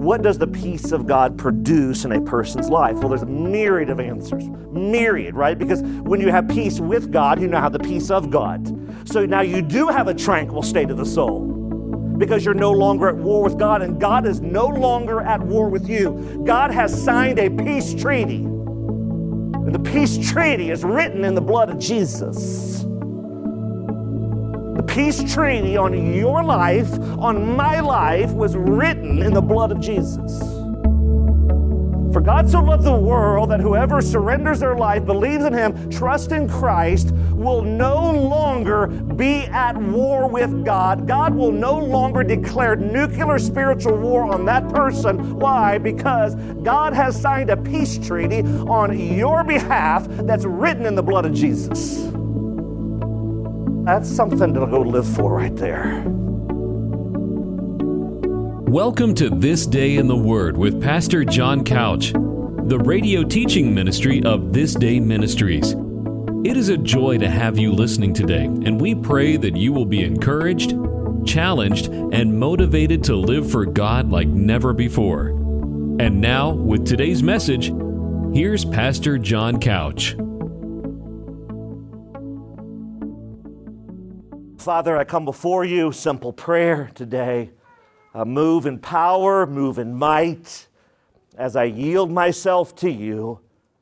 what does the peace of God produce in a person's life? Well, there's a myriad of answers. Myriad, right? Because when you have peace with God, you now have the peace of God. So now you do have a tranquil state of the soul because you're no longer at war with God, and God is no longer at war with you. God has signed a peace treaty. And the peace treaty is written in the blood of Jesus. The peace treaty on your life, on my life, was written in the blood of Jesus. For God so loved the world that whoever surrenders their life, believes in Him, trusts in Christ, will no longer be at war with God. God will no longer declare nuclear spiritual war on that person. Why? Because God has signed a peace treaty on your behalf that's written in the blood of Jesus. That's something to go live for right there. Welcome to This Day in the Word with Pastor John Couch, the radio teaching ministry of This Day Ministries. It is a joy to have you listening today, and we pray that you will be encouraged, challenged, and motivated to live for God like never before. And now, with today's message, here's Pastor John Couch. Father, I come before you, simple prayer today. Move in power, move in might, as I yield myself to you.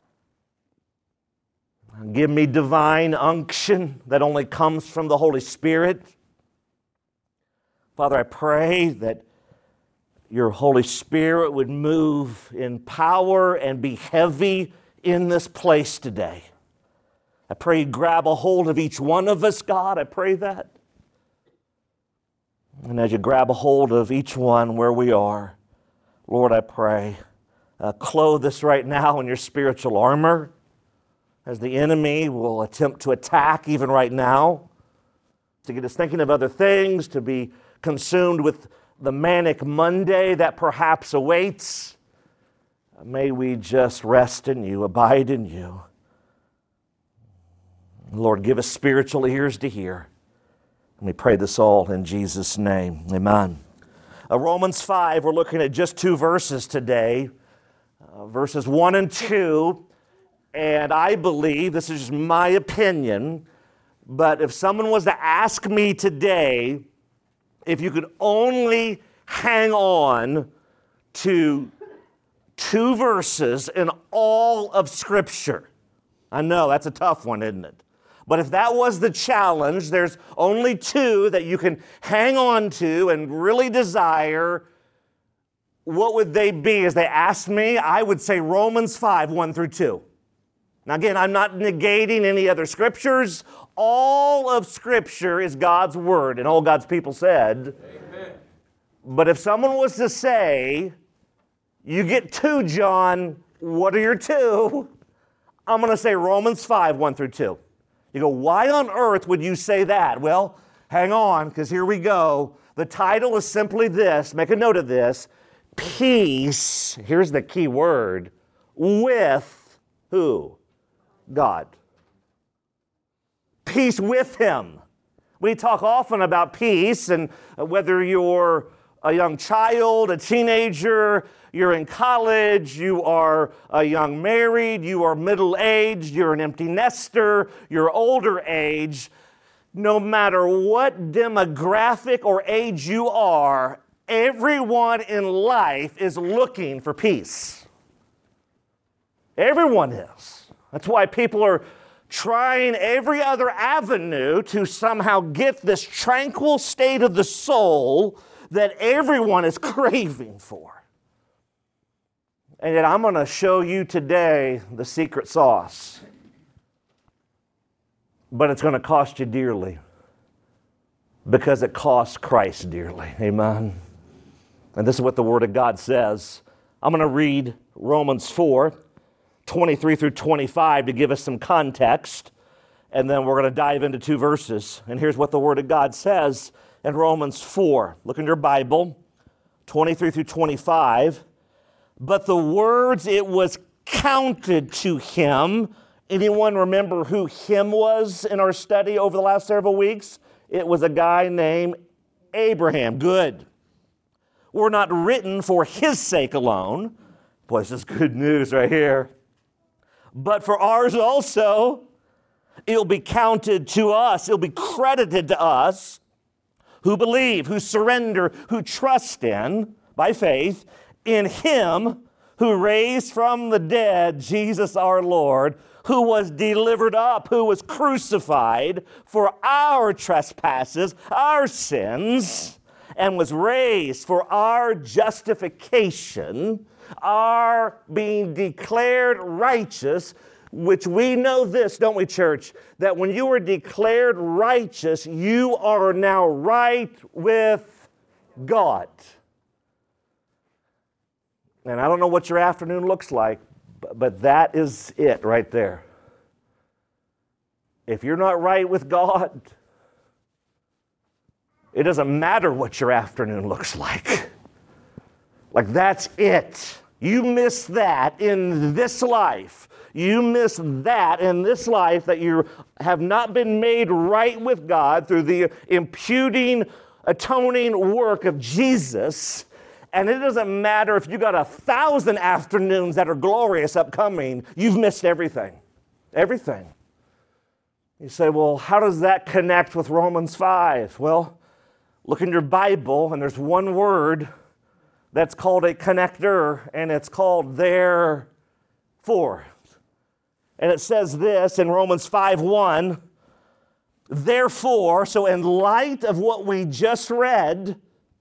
Give me divine unction that only comes from the Holy Spirit. Father, I pray that your Holy Spirit would move in power and be heavy in this place today. I pray you grab a hold of each one of us, God. I pray that. And as you grab a hold of each one where we are, Lord, I pray, clothe us right now in your spiritual armor as the enemy will attempt to attack even right now, to get us thinking of other things, to be consumed with the manic Monday that perhaps awaits. May we just rest in you, abide in you. Lord, give us spiritual ears to hear. And we pray this all in Jesus' name. Amen. Romans 5, we're looking at just two verses today, verses 1 and 2. And I believe, this is just my opinion, but if someone was to ask me today if you could only hang on to two verses in all of Scripture, I know that's a tough one, isn't it? But if that was the challenge, there's only two that you can hang on to and really desire, what would they be? As they asked me, I would say Romans 5, 1 through 2. Now again, I'm not negating any other scriptures. All of Scripture is God's Word, and all God's people said. Amen. But if someone was to say, you get two, John, what are your two? I'm going to say Romans 5, 1 through 2. You go, why on earth would you say that? Well, hang on, because here we go. The title is simply this. Make a note of this. Peace, here's the key word, with who? God. Peace with Him. We talk often about peace, and whether you're a young child, a teenager, you're in college, you are a young married, you are middle-aged, you're an empty nester, you're older age, no matter what demographic or age you are, everyone in life is looking for peace. Everyone is. That's why people are trying every other avenue to somehow get this tranquil state of the soul that everyone is craving for. And yet I'm going to show you today the secret sauce. But it's going to cost you dearly, because it cost Christ dearly. Amen. And this is what the Word of God says. I'm going to read Romans 4, 23 through 25 to give us some context. And then we're going to dive into two verses. And here's what the Word of God says in Romans 4. Look in your Bible, 23 through 25. But the words, it was counted to him. Anyone remember who him was in our study over the last several weeks? It was a guy named Abraham. Good. were not written for his sake alone. Boy, this is good news right here. But for ours also, it'll be counted to us, it'll be credited to us who believe, who surrender, who trust in, by faith, in him who raised from the dead Jesus our Lord, who was delivered up, who was crucified for our trespasses, our sins, and was raised for our justification, our being declared righteous, which we know this, don't we, church? That when you are declared righteous, you are now right with God. And I don't know what your afternoon looks like, but that is it right there. If you're not right with God, it doesn't matter what your afternoon looks like. Like, that's it. You miss that in this life. You miss that in this life, that you have not been made right with God through the imputing, atoning work of Jesus. And it doesn't matter if you got 1,000 afternoons that are glorious upcoming, you've missed everything. Everything. You say, well, how does that connect with Romans 5? Well, look in your Bible, and there's one word that's called a connector, and it's called therefore. And it says this in Romans 5:1, therefore, so in light of what we just read,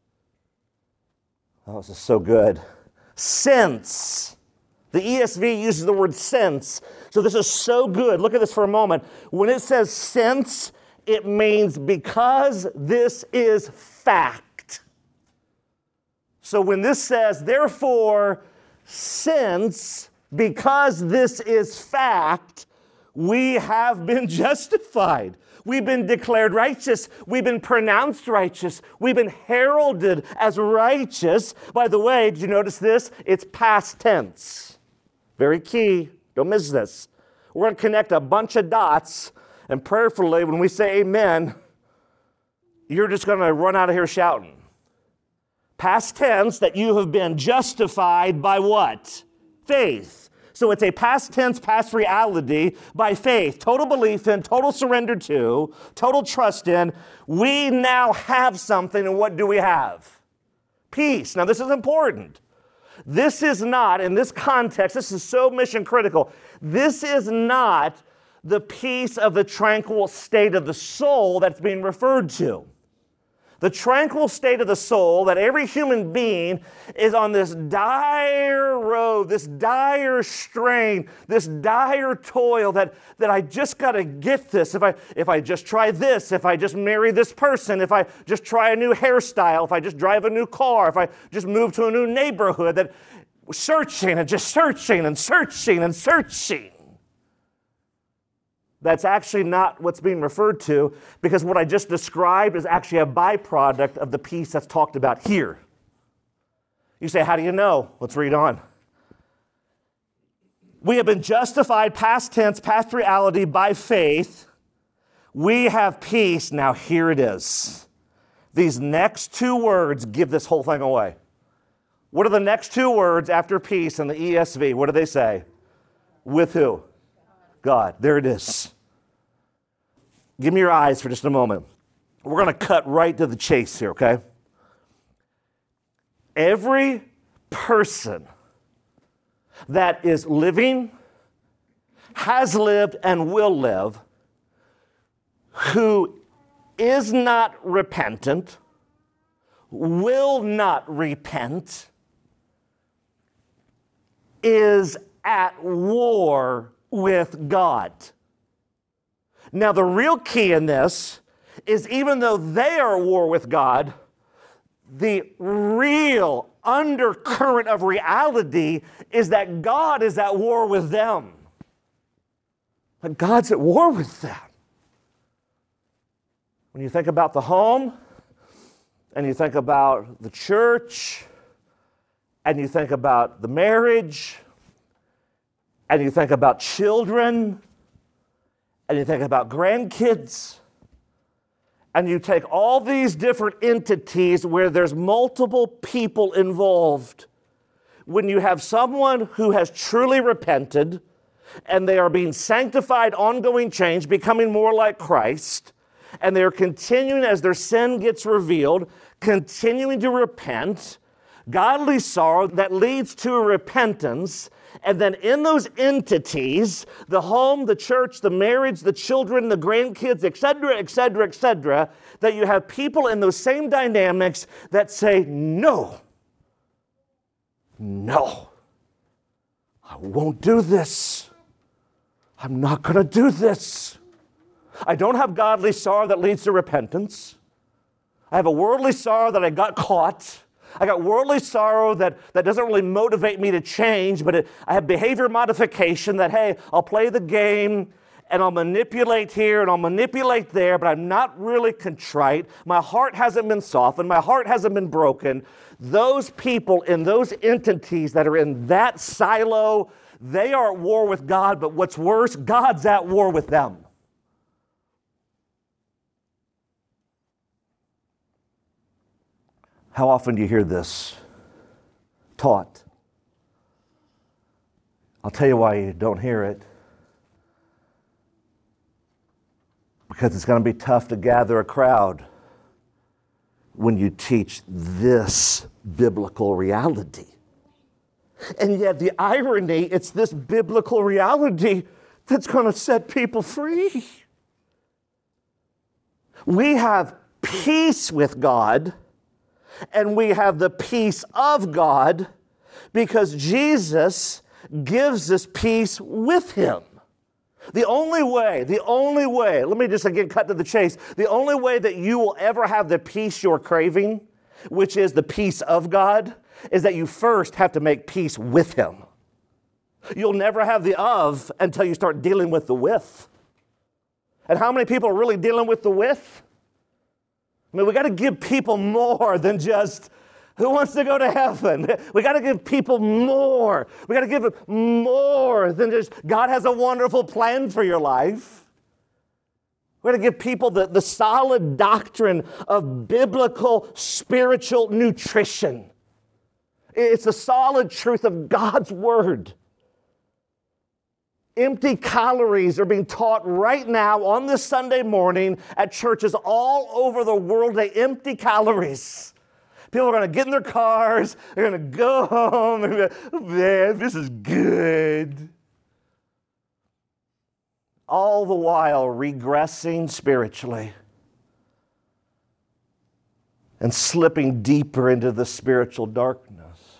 oh, this is so good, since, the ESV uses the word since, so this is so good. Look at this for a moment. When it says since, it means because this is fact. So when this says, therefore, since, because this is fact, we have been justified. We've been declared righteous. We've been pronounced righteous. We've been heralded as righteous. By the way, did you notice this? It's past tense. Very key. Don't miss this. We're going to connect a bunch of dots, and prayerfully, when we say amen, you're just going to run out of here shouting. Past tense, that you have been justified by what? Faith. So it's a past tense, past reality by faith. Total belief in, total surrender to, total trust in. We now have something, and what do we have? Peace. Now this is important. This is not, in this context, this is so mission critical. This is not the peace of the tranquil state of the soul that's being referred to. The tranquil state of the soul, that every human being is on this dire road, this dire strain, this dire toil that I just got to get this. If I just try this, if I just marry this person, if I just try a new hairstyle, if I just drive a new car, if I just move to a new neighborhood, that searching and just searching and searching and searching. That's actually not what's being referred to, because what I just described is actually a byproduct of the peace that's talked about here. You say, how do you know? Let's read on. We have been justified, past tense, past reality, by faith. We have peace. Now here it is. These next two words give this whole thing away. What are the next two words after peace in the ESV? What do they say? With who? God. There it is. Give me your eyes for just a moment. We're going to cut right to the chase here, okay? Every person that is living, has lived, and will live, who is not repentant, will not repent, is at war with God. Now, the real key in this is, even though they are at war with God, the real undercurrent of reality is that God is at war with them. But God's at war with them. When you think about the home, and you think about the church, and you think about the marriage, and you think about children, and you think about grandkids, and you take all these different entities where there's multiple people involved, when you have someone who has truly repented and they are being sanctified, ongoing change, becoming more like Christ, and they're continuing as their sin gets revealed, continuing to repent, godly sorrow that leads to repentance, and then in those entities, the home, the church, the marriage, the children, the grandkids, etc., etc., etc., that you have people in those same dynamics that say, no, I won't do this. I'm not going to do this. I don't have godly sorrow that leads to repentance. I have a worldly sorrow that I got caught. I got worldly sorrow that doesn't really motivate me to change, but I have behavior modification that, hey, I'll play the game and I'll manipulate here and I'll manipulate there, but I'm not really contrite. My heart hasn't been softened. My heart hasn't been broken. Those people in those entities that are in that silo, they are at war with God, but what's worse, God's at war with them. How often do you hear this taught? I'll tell you why you don't hear it. Because it's going to be tough to gather a crowd when you teach this biblical reality. And yet the irony, it's this biblical reality that's going to set people free. We have peace with God, and we have the peace of God because Jesus gives us peace with Him. The only way, let me just again cut to the chase. The only way that you will ever have the peace you're craving, which is the peace of God, is that you first have to make peace with Him. You'll never have the of until you start dealing with the with. And how many people are really dealing with the with? I mean, we got to give people more than just who wants to go to heaven. We got to give people more. We got to give them more than just God has a wonderful plan for your life. We got to give people the solid doctrine of biblical spiritual nutrition. It's the solid truth of God's Word. Empty calories are being taught right now on this Sunday morning at churches all over the world. They empty calories. People are going to get in their cars. They're going to go home and be like, man, this is good. All the while regressing spiritually and slipping deeper into the spiritual darkness.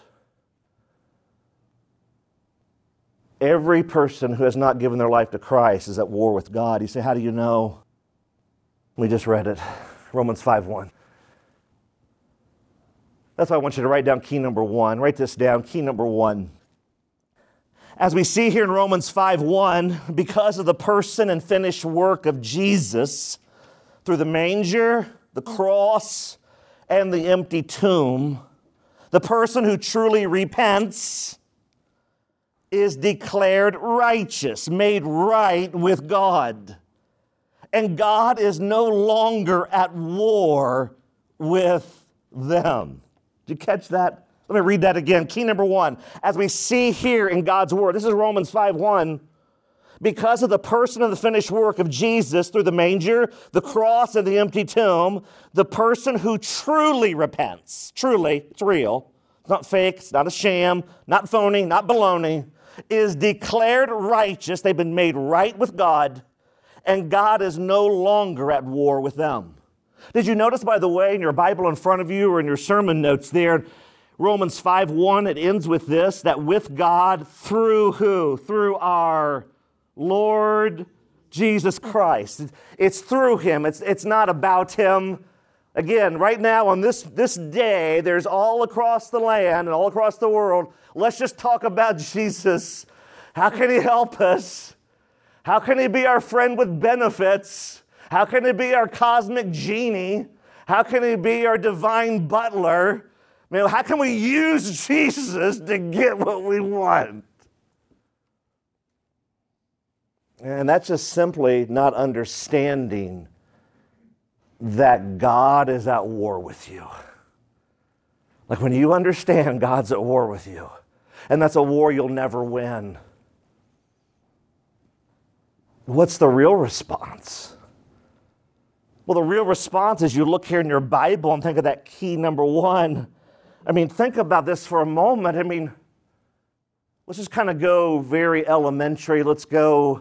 Every person who has not given their life to Christ is at war with God. You say, how do you know? We just read it, Romans 5:1. That's why I want you to write down key number one. Write this down, key number one. As we see here in Romans 5:1, because of the person and finished work of Jesus, through the manger, the cross, and the empty tomb, the person who truly repents is declared righteous, made right with God. And God is no longer at war with them. Did you catch that? Let me read that again. Key number one, as we see here in God's Word, this is Romans 5:1. Because of the person and the finished work of Jesus through the manger, the cross, and the empty tomb, the person who truly repents, truly, it's real, it's not fake, it's not a sham, not phony, not baloney, is declared righteous. They've been made right with God, and God is no longer at war with them. Did you notice, by the way, in your Bible in front of you or in your sermon notes there, Romans 5:1, it ends with this, that with God through who? Through our Lord Jesus Christ. It's through Him. It's not about Him. Again, right now on this day, there's all across the land and all across the world, let's just talk about Jesus. How can He help us? How can He be our friend with benefits? How can He be our cosmic genie? How can He be our divine butler? I mean, how can we use Jesus to get what we want? And that's just simply not understanding that God is at war with you. Like when you understand God's at war with you, and that's a war you'll never win, what's the real response? Well, the real response is you look here in your Bible and think of that key number 1. I mean, think about this for a moment. I mean, let's just kind of go very elementary. Let's put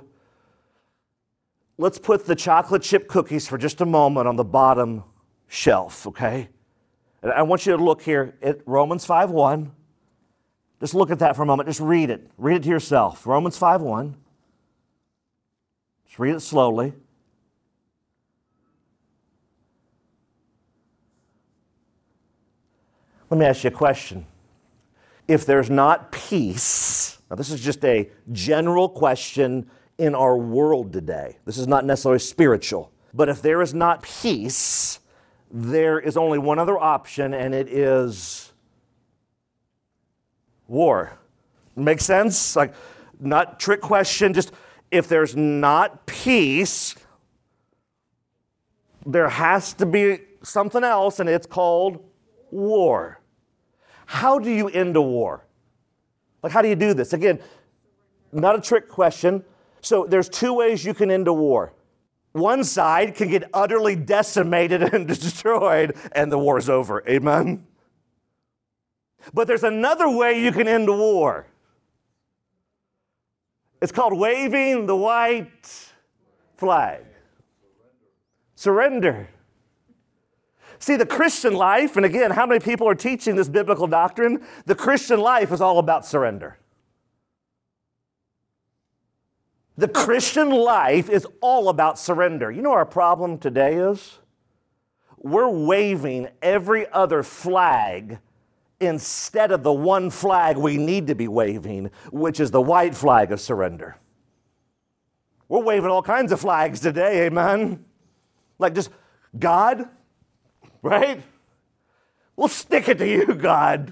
the chocolate chip cookies for just a moment on the bottom shelf, okay? And I want you to look here at Romans 5:1. Just look at that for a moment. Just read it. Read it to yourself. Romans 5:1. Just read it slowly. Let me ask you a question. If there's not peace, now this is just a general question in our world today. This is not necessarily spiritual. But if there is not peace, there is only one other option, and it is war. Make sense? Like, not trick question, just if there's not peace, there has to be something else, and it's called war. How do you end a war? Like, how do you do this? Again, not a trick question. So there's 2 ways you can end a war. One side can get utterly decimated and destroyed, and the war is over. Amen? But there's another way you can end a war. It's called waving the white flag. Surrender. See, the Christian life, and again, how many people are teaching this biblical doctrine? The Christian life is all about surrender. The Christian life is all about surrender. You know what our problem today is? We're waving every other flag instead of the one flag we need to be waving, which is the white flag of surrender. We're waving all kinds of flags today, amen? Like just, God, right? We'll stick it to you, God.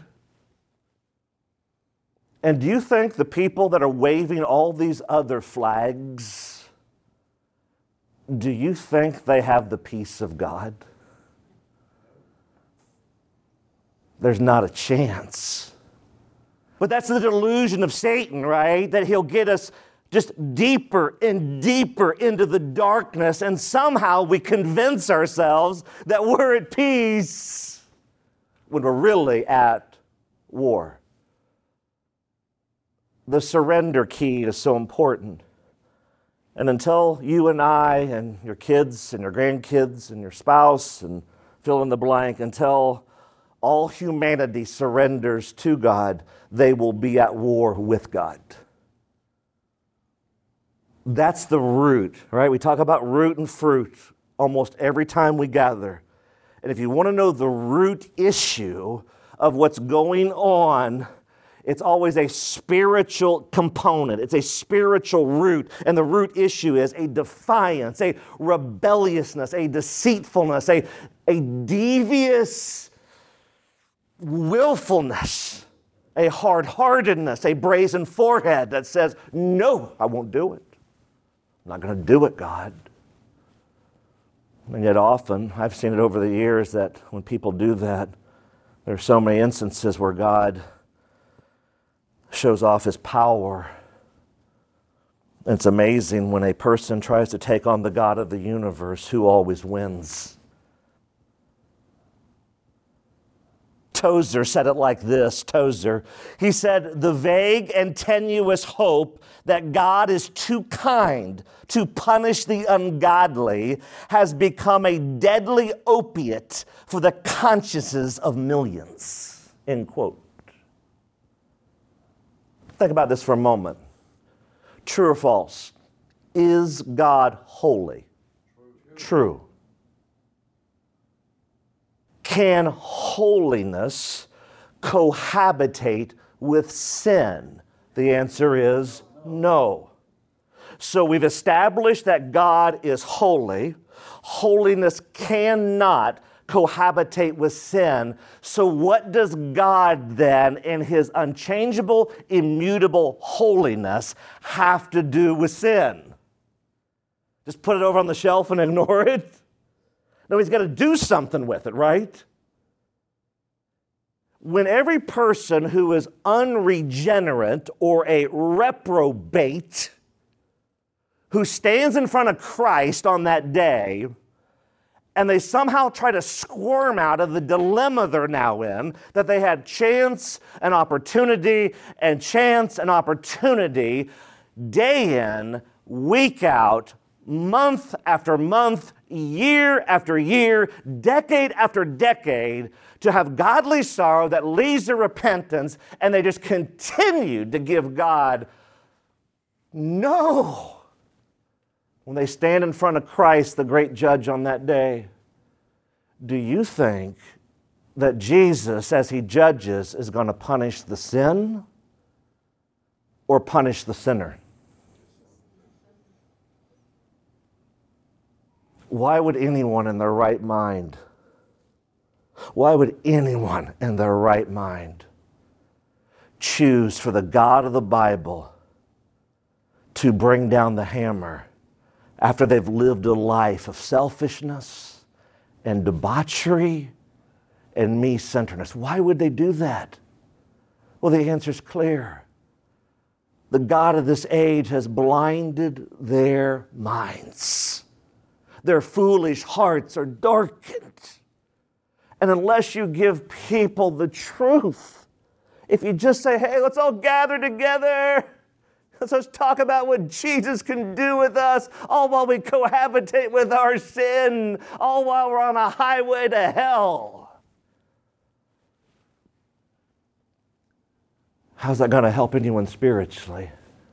And do you think the people that are waving all these other flags, do you think they have the peace of God? There's not a chance. But that's the delusion of Satan, right? That he'll get us just deeper and deeper into the darkness, and somehow we convince ourselves that we're at peace when we're really at war. The surrender key is so important. And until you and I and your kids and your grandkids and your spouse and fill in the blank, until all humanity surrenders to God, they will be at war with God. That's the root, right? We talk about root and fruit almost every time we gather. And if you want to know the root issue of what's going on, it's always a spiritual component. It's a spiritual root. And the root issue is a defiance, a rebelliousness, a deceitfulness, a devious willfulness, a hard-heartedness, a brazen forehead that says, no, I won't do it. I'm not going to do it, God. And yet often, I've seen it over the years that when people do that, there are so many instances where God shows off his power. And it's amazing when a person tries to take on the God of the universe, who always wins. Tozer said it like this, Tozer. He said, the vague and tenuous hope that God is too kind to punish the ungodly has become a deadly opiate for the consciences of millions. End quote. Think about this for a moment. True or false? Is God holy? True. Can holiness cohabitate with sin? The answer is no. So we've established that God is holy. Holiness cannot cohabitate with sin. So what does God then, in his unchangeable, immutable holiness, have to do with sin? Just put it over on the shelf and ignore it? No, he's got to do something with it, right? When every person who is unregenerate or a reprobate who stands in front of Christ on that day, and they somehow try to squirm out of the dilemma they're now in, that they had chance and opportunity and chance and opportunity, day in, week out, month after month, year after year, decade after decade, to have godly sorrow that leads to repentance, and they just continued to give God no. When they stand in front of Christ, the great judge on that day, do you think that Jesus, as he judges, is going to punish the sin or punish the sinner? Why would anyone in their right mind choose for the God of the Bible to bring down the hammer after they've lived a life of selfishness and debauchery and me-centeredness? Why would they do that? Well, the answer's clear. The God of this age has blinded their minds. Their foolish hearts are darkened. And unless you give people the truth, if you just say, hey, let's all gather together, let's talk about what Jesus can do with us, all while we cohabitate with our sin, all while we're on a highway to hell. How's that going to help anyone spiritually?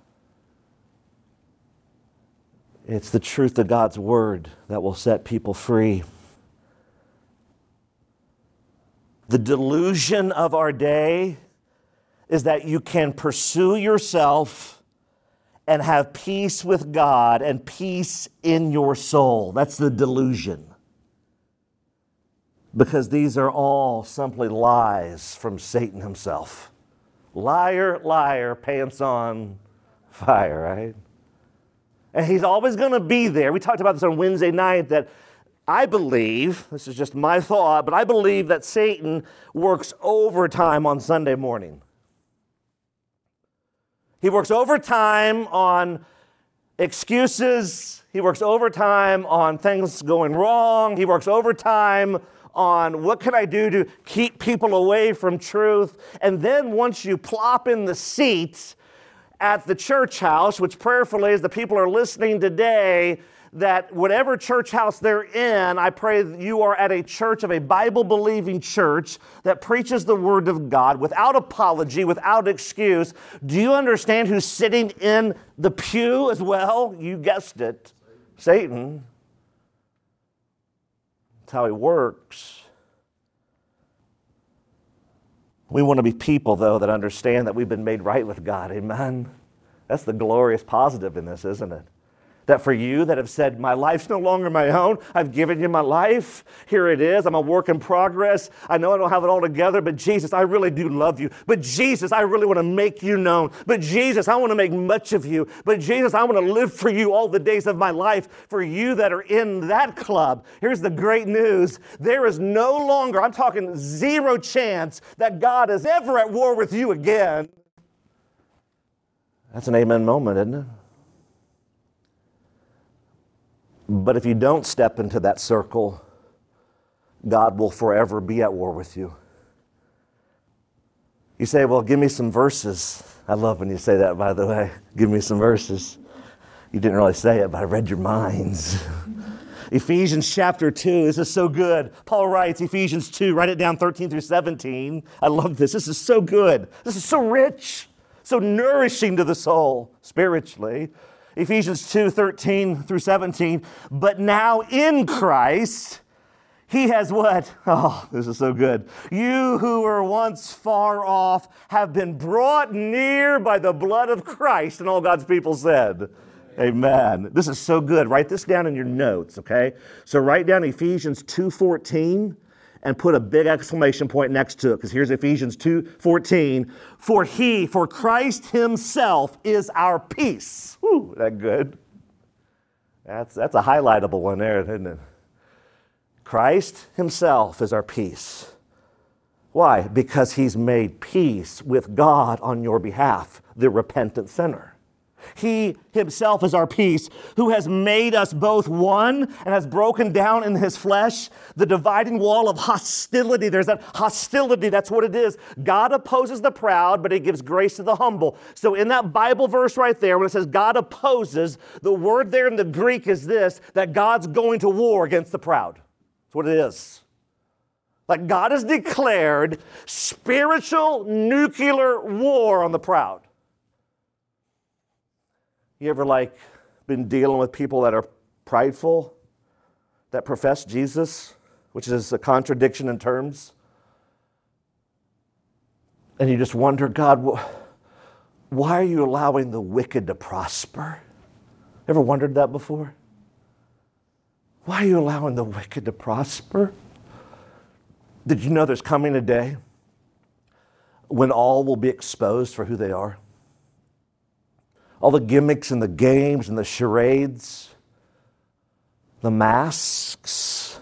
It's the truth of God's Word that will set people free. The delusion of our day is that you can pursue yourself and have peace with God and peace in your soul. That's the delusion. Because these are all simply lies from Satan himself. Liar, liar, pants on fire, right? And he's always going to be there. We talked about this on Wednesday night, that I believe, this is just my thought, but I believe that Satan works overtime on Sunday morning. He works overtime on excuses. He works overtime on things going wrong. He works overtime on what can I do to keep people away from truth. And then once you plop in the seat at the church house, which prayerfully, as the people are listening today, that whatever church house they're in, I pray that you are at a church of a Bible-believing church that preaches the Word of God without apology, without excuse. Do you understand who's sitting in the pew as well? You guessed it, Satan. That's how he works. We want to be people, though, that understand that we've been made right with God. Amen? That's the glorious positive in this, isn't it? That for you that have said, my life's no longer my own, I've given you my life, here it is, I'm a work in progress, I know I don't have it all together, but Jesus, I really do love you. But Jesus, I really want to make you known. But Jesus, I want to make much of you. But Jesus, I want to live for you all the days of my life. For you that are in that club, here's the great news. There is no longer, I'm talking zero chance, that God is ever at war with you again. That's an amen moment, isn't it? But if you don't step into that circle, God will forever be at war with you. You say, well, give me some verses. I love when you say that, by the way. Give me some verses. You didn't really say it, but I read your minds. Ephesians chapter 2, this is so good. Paul writes, Ephesians 2, write it down, 13 through 17. I love this. This is so good. This is so rich, so nourishing to the soul spiritually. Ephesians 2, 13 through 17. But now in Christ, he has what? Oh, this is so good. You who were once far off have been brought near by the blood of Christ. And all God's people said, amen. This is so good. Write this down in your notes, okay? So write down Ephesians 2:14 and put a big exclamation point next to it, because here's Ephesians 2:14. For Christ himself is our peace. Whew, that good? That's a highlightable one there, isn't it? Christ himself is our peace. Why? Because he's made peace with God on your behalf, the repentant sinner. He himself is our peace, who has made us both one and has broken down in his flesh the dividing wall of hostility. There's that hostility. That's what it is. God opposes the proud, but he gives grace to the humble. So in that Bible verse right there, when it says God opposes, the word there in the Greek is this, that God's going to war against the proud. That's what it is. Like God has declared spiritual nuclear war on the proud. You ever been dealing with people that are prideful, that profess Jesus, which is a contradiction in terms? And you just wonder, God, why are you allowing the wicked to prosper? Ever wondered that before? Why are you allowing the wicked to prosper? Did you know there's coming a day when all will be exposed for who they are? All the gimmicks and the games and the charades, the masks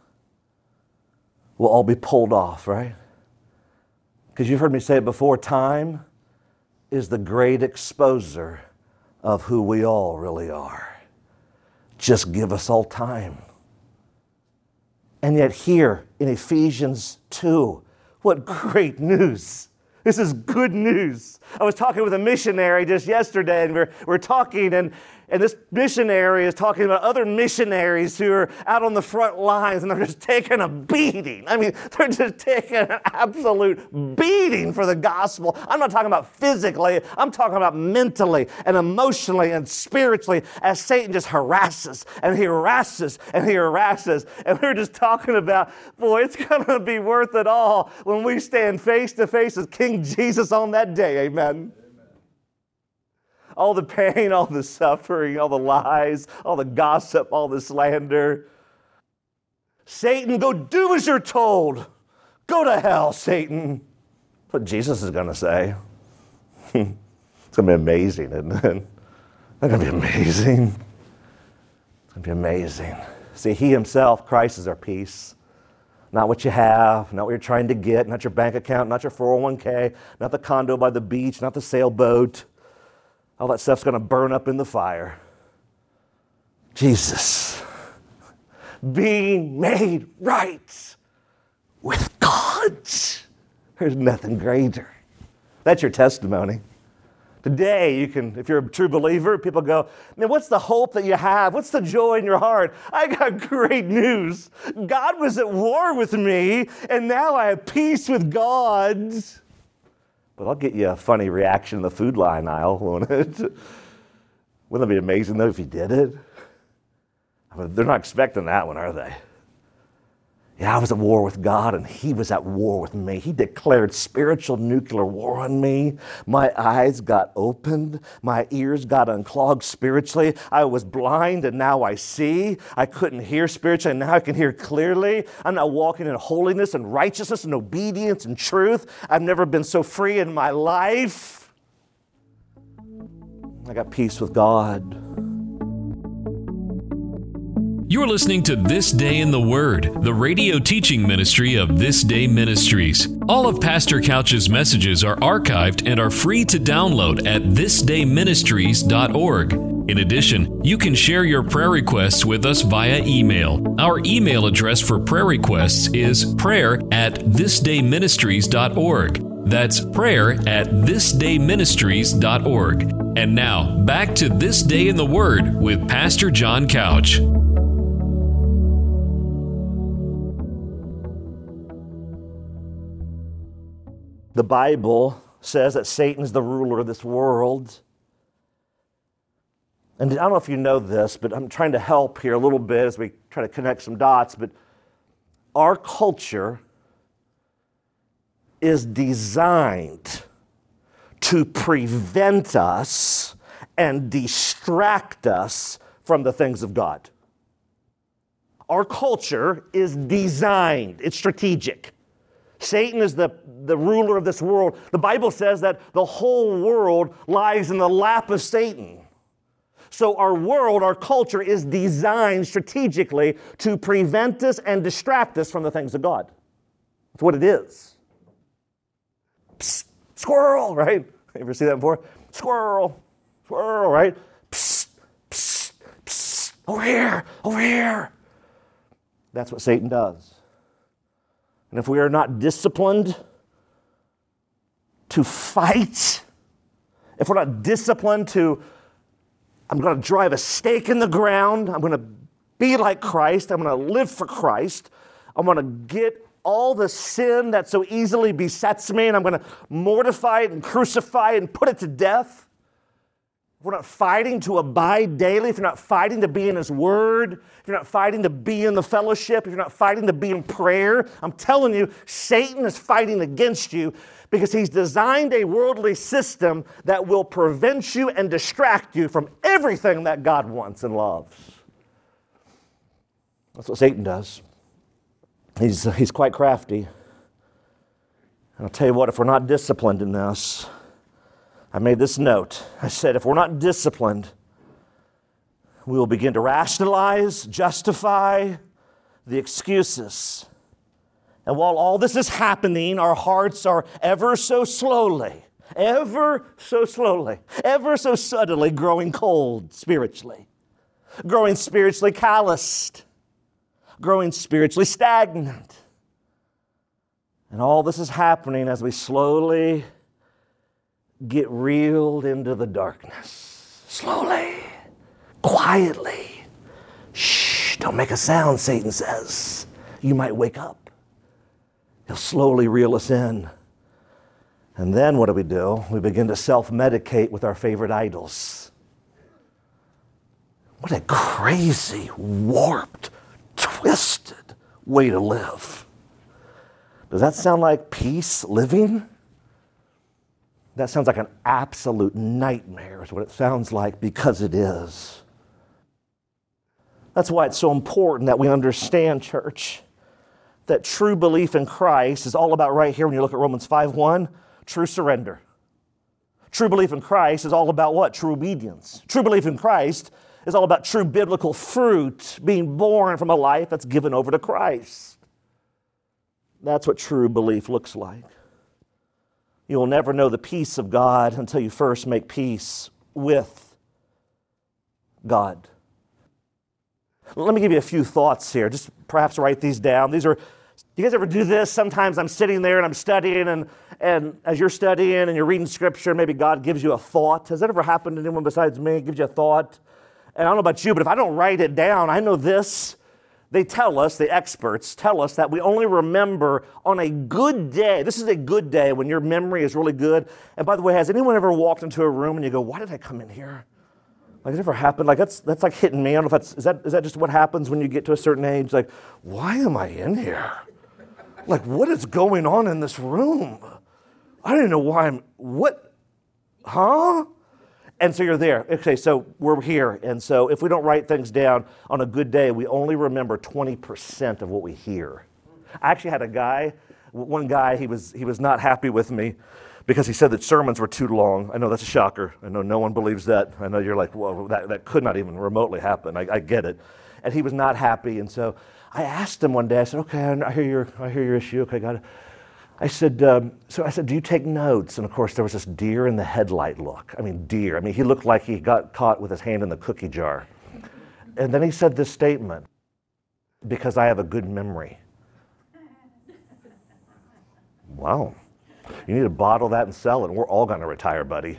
will all be pulled off, right? Because you've heard me say it before, time is the great exposer of who we all really are. Just give us all time. And yet here in Ephesians 2, what great news. This is good news. I was talking with a missionary just yesterday, and we're talking, and this missionary is talking about other missionaries who are out on the front lines, and they're just taking a beating. I mean, they're just taking an absolute beating for the gospel. I'm not talking about physically. I'm talking about mentally and emotionally and spiritually as Satan just harasses, and he harasses, and he harasses. And we're just talking about, boy, it's going to be worth it all when we stand face to face with King Jesus on that day. Amen. All the pain, all the suffering, all the lies, all the gossip, all the slander. Satan, go do as you're told. Go to hell, Satan. That's what Jesus is going to say. It's going to be amazing, isn't it? It's going to be amazing. It's going to be amazing. See, he himself, Christ, is our peace. Not what you have, not what you're trying to get, not your bank account, not your 401k, not the condo by the beach, not the sailboat. All that stuff's going to burn up in the fire. Jesus, being made right with God. There's nothing greater. That's your testimony. Today, you can, if you're a true believer, people go, man, what's the hope that you have? What's the joy in your heart? I got great news. God was at war with me, and now I have peace with God. But I'll get you a funny reaction in the Food Line aisle, won't it? Wouldn't it be amazing, though, if he did it? I mean, they're not expecting that one, are they? Yeah, I was at war with God, and he was at war with me. He declared spiritual nuclear war on me. My eyes got opened. My ears got unclogged spiritually. I was blind, and now I see. I couldn't hear spiritually, and now I can hear clearly. I'm now walking in holiness and righteousness and obedience and truth. I've never been so free in my life. I got peace with God. You're listening to This Day in the Word, the radio teaching ministry of This Day Ministries. All of Pastor Couch's messages are archived and are free to download at thisdayministries.org. In addition, you can share your prayer requests with us via email. Our email address for prayer requests is prayer@thisdayministries.org. That's prayer@thisdayministries.org. And now, back to This Day in the Word with Pastor John Couch. The Bible says that Satan's the ruler of this world. And I don't know if you know this, but I'm trying to help here a little bit as we try to connect some dots. But our culture is designed to prevent us and distract us from the things of God. Our culture is designed, it's strategic. Satan is the ruler of this world. The Bible says that the whole world lies in the lap of Satan. So our world, our culture is designed strategically to prevent us and distract us from the things of God. That's what it is. Psst, squirrel, right? You ever see that before? Squirrel, right? Psst, psst, psst, over here, over here. That's what Satan does. And if we are not disciplined to fight, if we're not disciplined to, I'm going to drive a stake in the ground, I'm going to be like Christ, I'm going to live for Christ, I'm going to get all the sin that so easily besets me, and I'm going to mortify it and crucify it and put it to death. If we're not fighting to abide daily, if you're not fighting to be in His Word, if you're not fighting to be in the fellowship, if you're not fighting to be in prayer, I'm telling you, Satan is fighting against you because he's designed a worldly system that will prevent you and distract you from everything that God wants and loves. That's what Satan does. He's quite crafty. And I'll tell you what, if we're not disciplined in this, I made this note. I said, if we're not disciplined, we will begin to rationalize, justify the excuses. And while all this is happening, our hearts are ever so slowly, ever so subtly growing cold spiritually, growing spiritually calloused, growing spiritually stagnant. And all this is happening as we slowly get reeled into the darkness. Slowly, quietly. Shh, don't make a sound, Satan says. You might wake up. He'll slowly reel us in. And then what do? We begin to self-medicate with our favorite idols. What a crazy, warped, twisted way to live. Does that sound like peace living? That sounds like an absolute nightmare is what it sounds like, because it is. That's why it's so important that we understand, church, that true belief in Christ is all about right here when you look at Romans 5:1, true surrender. True belief in Christ is all about what? True obedience. True belief in Christ is all about true biblical fruit being born from a life that's given over to Christ. That's what true belief looks like. You will never know the peace of God until you first make peace with God. Let me give you a few thoughts here. Just perhaps write these down. Do you guys ever do this? Sometimes I'm sitting there and I'm studying, and as you're studying and you're reading Scripture, maybe God gives you a thought. Has that ever happened to anyone besides me? Gives you a thought? And I don't know about you, but if I don't write it down, I know this. They tell us, the experts tell us, that we only remember on a good day. This is a good day when your memory is really good. And by the way, has anyone ever walked into a room and you go, why did I come in here? Like, has it ever happened? Like, that's like hitting me. I don't know if is that just what happens when you get to a certain age? Like, why am I in here? Like, what is going on in this room? I don't even know why huh? And so you're there. Okay, so we're here. And so if we don't write things down on a good day, we only remember 20% of what we hear. I actually had one guy, he was not happy with me because he said that sermons were too long. I know that's a shocker. I know no one believes that. I know you're like, whoa, that could not even remotely happen. I get it. And he was not happy. And so I asked him one day, I said, okay, I hear your issue. Okay, got it. I said, do you take notes? And of course, there was this deer in the headlight look. He looked like he got caught with his hand in the cookie jar. And then he said this statement, because I have a good memory. Wow. You need to bottle that and sell it, and we're all going to retire, buddy.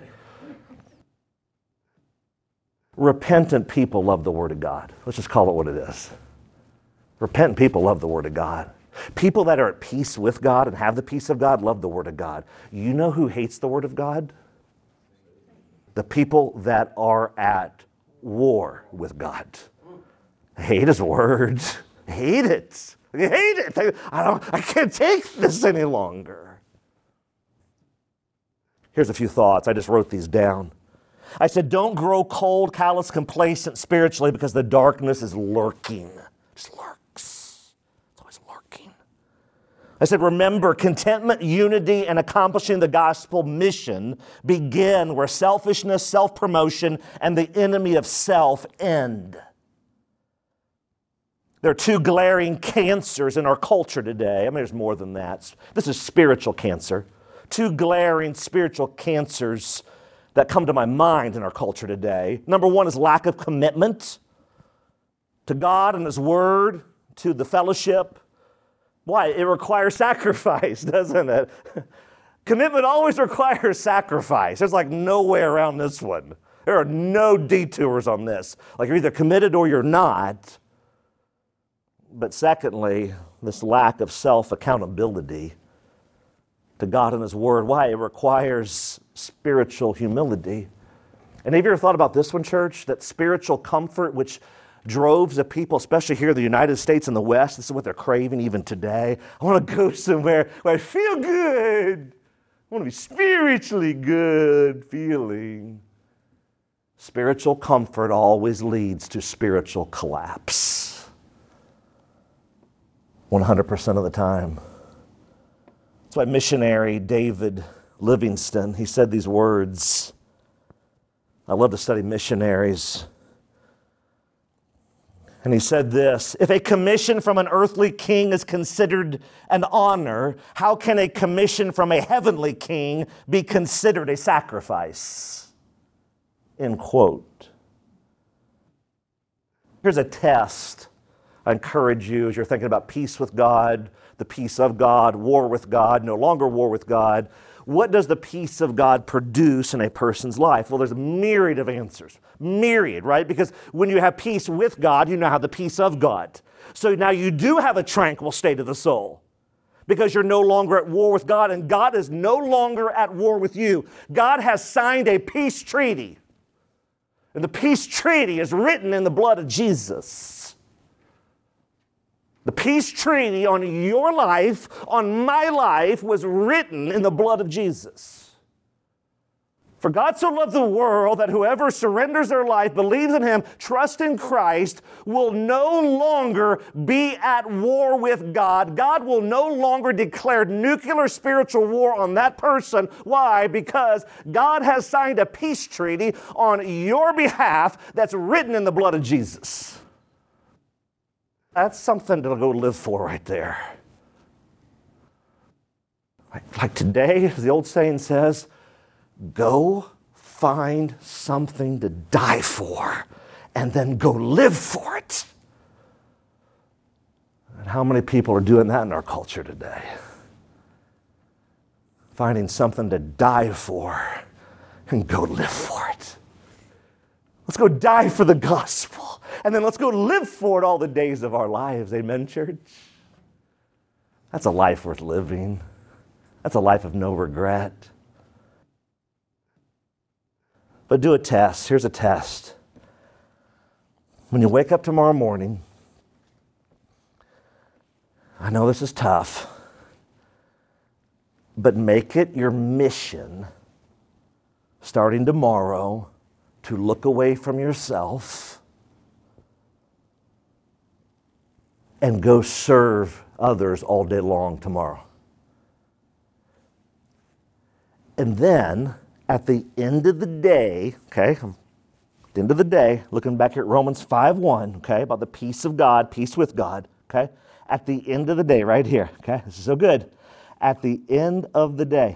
Repentant people love the Word of God. Let's just call it what it is. Repentant people love the Word of God. People that are at peace with God and have the peace of God love the Word of God. You know who hates the Word of God? The people that are at war with God. They hate His Word. They hate it. They hate it. I can't take this any longer. Here's a few thoughts. I just wrote these down. I said, don't grow cold, callous, complacent spiritually because the darkness is lurking. Just lurks. It's always lurking. I said, remember, contentment, unity, and accomplishing the gospel mission begin where selfishness, self-promotion, and the enemy of self end. There are two glaring cancers in our culture today. I mean, there's more than that. This is spiritual cancer. Two glaring spiritual cancers that come to my mind in our culture today. Number one is lack of commitment to God and His Word, to the fellowship. Why? It requires sacrifice, doesn't it? Commitment always requires sacrifice. There's like no way around this one. There are no detours on this. Like you're either committed or you're not. But secondly, this lack of self-accountability to God and His Word. Why? It requires spiritual humility. And have you ever thought about this one, church? That spiritual comfort which drove the people, especially here in the United States and the West, this is what they're craving even today. I want to go somewhere where I feel good. I want to be spiritually good feeling. Spiritual comfort always leads to spiritual collapse. 100% of the time. That's why missionary David Livingstone, he said these words. I love to study missionaries. And he said this, if a commission from an earthly king is considered an honor, how can a commission from a heavenly king be considered a sacrifice? End quote. Here's a test I encourage you as you're thinking about peace with God, the peace of God, war with God, no longer war with God. What does the peace of God produce in a person's life? Well, there's a myriad of answers. Myriad, right? Because when you have peace with God, you now have the peace of God. So now you do have a tranquil state of the soul because you're no longer at war with God, and God is no longer at war with you. God has signed a peace treaty, and the peace treaty is written in the blood of Jesus. The peace treaty on your life, on my life, was written in the blood of Jesus. For God so loved the world that whoever surrenders their life, believes in Him, trusts in Christ, will no longer be at war with God. God will no longer declare nuclear spiritual war on that person. Why? Because God has signed a peace treaty on your behalf that's written in the blood of Jesus. That's something to go live for right there. Like today, as the old saying says, go find something to die for and then go live for it. And how many people are doing that in our culture today? Finding something to die for and go live for it. Let's go die for the gospel. And then let's go live for it all the days of our lives. Amen, church? That's a life worth living. That's a life of no regret. But do a test. Here's a test. When you wake up tomorrow morning, I know this is tough, but make it your mission starting tomorrow to look away from yourself and go serve others all day long tomorrow. And then, at the end of the day, okay, at the end of the day, looking back at Romans 5:1, okay, about the peace of God, peace with God, okay, at the end of the day, right here, okay, this is so good. At the end of the day,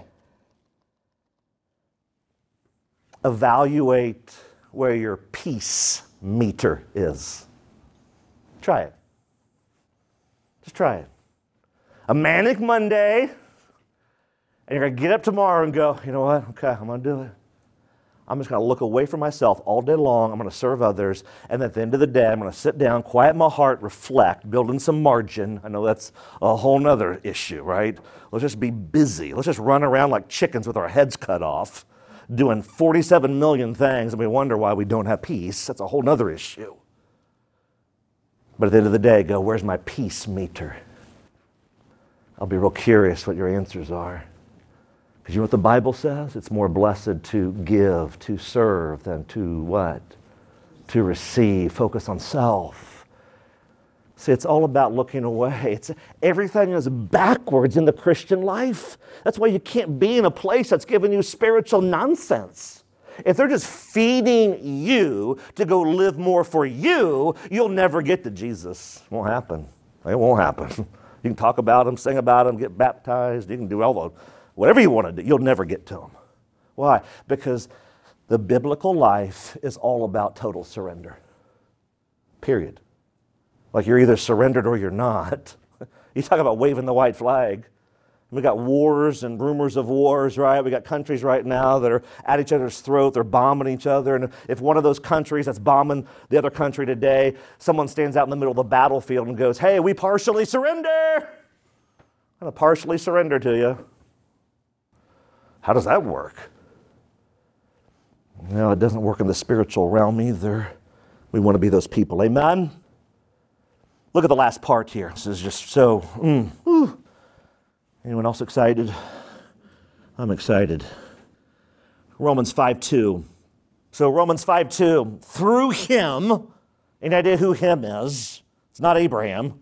evaluate where your peace meter is. Try it. Just try it. A manic Monday, and you're going to get up tomorrow and go, you know what? Okay, I'm going to do it. I'm just going to look away from myself all day long. I'm going to serve others. And at the end of the day, I'm going to sit down, quiet my heart, reflect, build in some margin. I know that's a whole nother issue, right? Let's just be busy. Let's just run around like chickens with our heads cut off, doing 47 million things, and we wonder why we don't have peace. That's a whole nother issue. But at the end of the day, go, where's my peace meter? I'll be real curious what your answers are. Because you know what the Bible says? It's more blessed to give, to serve, than to what? To receive. Focus on self. See, it's all about looking away. Everything is backwards in the Christian life. That's why you can't be in a place that's giving you spiritual nonsense. If they're just feeding you to go live more for you, you'll never get to Jesus. It won't happen. It won't happen. You can talk about him, sing about him, get baptized. You can do whatever you want to do. You'll never get to him. Why? Because the biblical life is all about total surrender. Period. Like you're either surrendered or you're not. You talk about waving the white flag. We got wars and rumors of wars, right? We got countries right now that are at each other's throat. They're bombing each other. And if one of those countries that's bombing the other country today, someone stands out in the middle of the battlefield and goes, hey, we partially surrender. I'm going to partially surrender to you. How does that work? No, it doesn't work in the spiritual realm either. We want to be those people. Amen? Look at the last part here. This is just so, Anyone else excited? I'm excited. Romans 5:2. So Romans 5:2, through him, any idea who him is? It's not Abraham.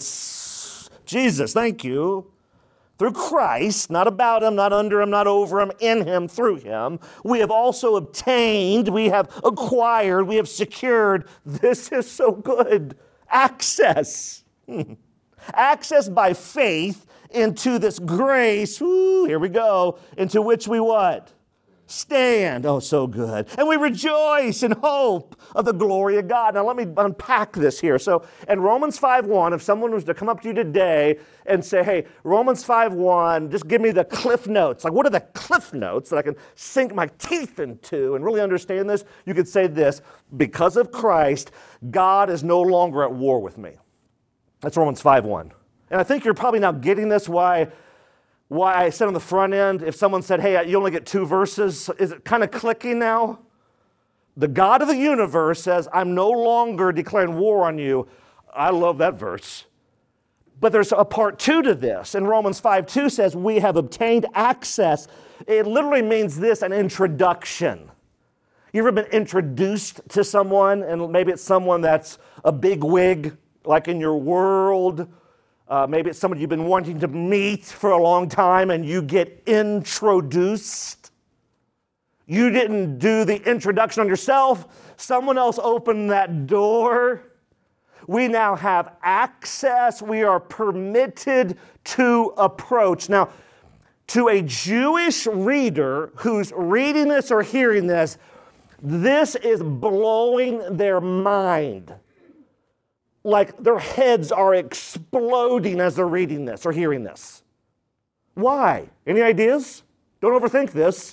It's Jesus, thank you. Through Christ, not about him, not under him, not over him, in him, through him, we have also obtained, we have acquired, we have secured, this is so good, access. Access by faith into this grace, here we go, into which we what? Stand. Oh, so good. And we rejoice in hope of the glory of God. Now, let me unpack this here. So, in Romans 5:1, if someone was to come up to you today and say, hey, Romans 5:1, just give me the cliff notes. Like, what are the cliff notes that I can sink my teeth into and really understand this? You could say this, because of Christ, God is no longer at war with me. That's Romans 5:1. And I think you're probably now getting this, why I said on the front end, if someone said, hey, you only get 2 verses, is it kind of clicking now? The God of the universe says, I'm no longer declaring war on you. I love that verse. But there's a part 2 to this. And Romans 5:2 says, we have obtained access. It literally means this, an introduction. You ever been introduced to someone, and maybe it's someone that's a big wig, like in your world. Maybe it's somebody you've been wanting to meet for a long time and you get introduced. You didn't do the introduction on yourself. Someone else opened that door. We now have access. We are permitted to approach. Now, to a Jewish reader who's reading this or hearing this, this is blowing their mind. Like their heads are exploding as they're reading this or hearing this. Why? Any ideas? Don't overthink this.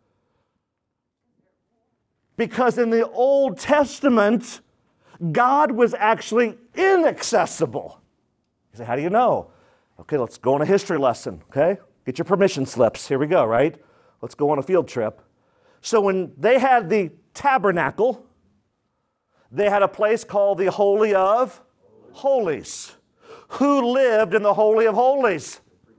Because in the Old Testament, God was actually inaccessible. You say, how do you know? Okay, let's go on a history lesson, okay? Get your permission slips. Here we go, right? Let's go on a field trip. So when they had the tabernacle, they had a place called the Holy of Holies. Who lived in the Holy of Holies?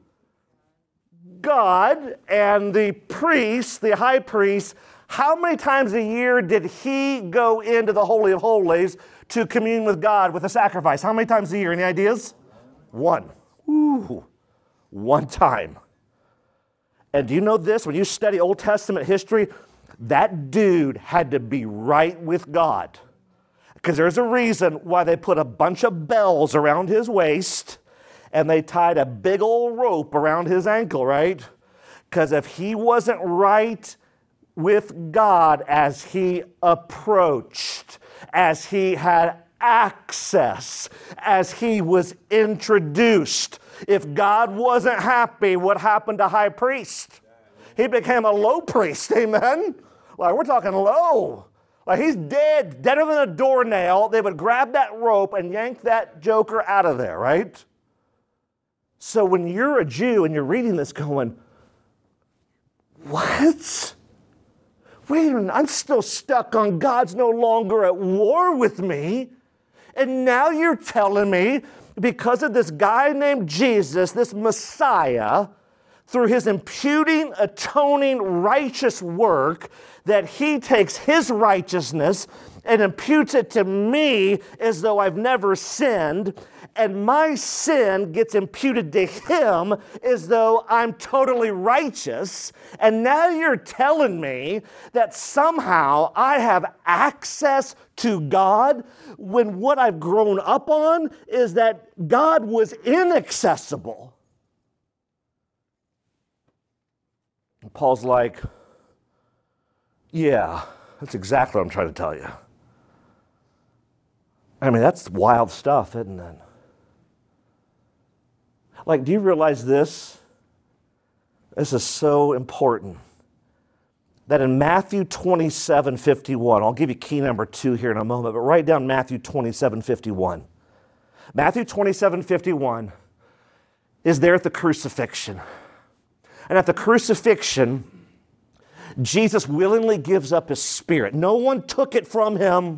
God. And the priest, the high priest, how many times a year did he go into the Holy of Holies to commune with God with a sacrifice? How many times a year? Any ideas? 1. Ooh, 1 time. And do you know this? When you study Old Testament history, that dude had to be right with God. Because there's a reason why they put a bunch of bells around his waist and they tied a big old rope around his ankle, right? Because if he wasn't right with God as he approached, as he had access, as he was introduced, if God wasn't happy, what happened to high priest? He became a low priest, amen? Like, we're talking low. Like, he's dead, deader than a doornail. They would grab that rope and yank that joker out of there, right? So when you're a Jew and you're reading this going, what? Wait a minute, I'm still stuck on God's no longer at war with me. And now you're telling me, because of this guy named Jesus, this Messiah, through his imputing, atoning, righteous work, that he takes his righteousness and imputes it to me as though I've never sinned, and my sin gets imputed to him as though I'm totally righteous. And now you're telling me that somehow I have access to God when what I've grown up on is that God was inaccessible. And Paul's like, yeah, that's exactly what I'm trying to tell you. I mean, that's wild stuff, isn't it? Like, do you realize this? This is so important. That in Matthew 27:51, I'll give you key number 2 here in a moment, but write down Matthew 27:51. Matthew 27:51 is there at the crucifixion. And at the crucifixion, Jesus willingly gives up his spirit. No one took it from him.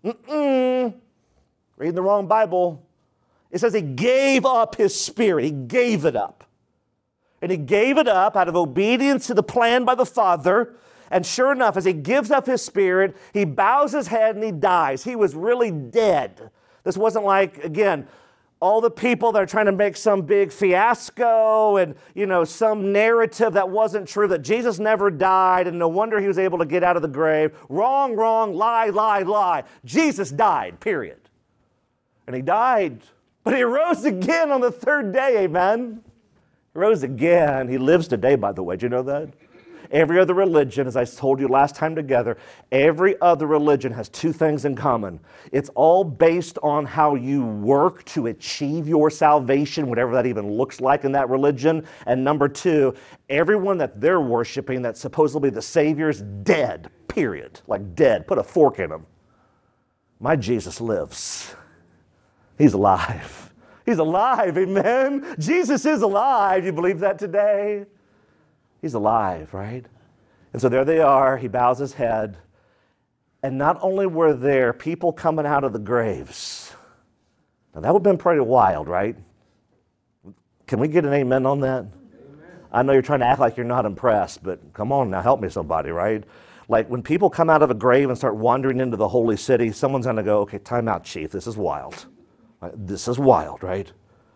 Reading the wrong Bible. It says he gave up his spirit. He gave it up. And he gave it up out of obedience to the plan by the Father. And sure enough, as he gives up his spirit, he bows his head and he dies. He was really dead. This wasn't like, again, all the people that are trying to make some big fiasco and, some narrative that wasn't true, that Jesus never died and no wonder he was able to get out of the grave. Wrong, lie. Jesus died, period. And he died. But he rose again on the 3rd day, amen? He rose again. He lives today, by the way. Do you know that? Every other religion, as I told you last time together, every other religion has 2 things in common. It's all based on how you work to achieve your salvation, whatever that even looks like in that religion. And number 2, everyone that they're worshiping that's supposedly the Savior is dead, period. Like dead. Put a fork in him. My Jesus lives. He's alive. He's alive, amen? Jesus is alive. You believe that today? He's alive, right? And so there they are. He bows his head. And not only were there people coming out of the graves. Now that would have been pretty wild, right? Can we get an amen on that? Amen. I know you're trying to act like you're not impressed, but come on now, help me somebody, right? Like when people come out of a grave and start wandering into the holy city, someone's going to go, okay, time out, Chief. This is wild. This is wild, right?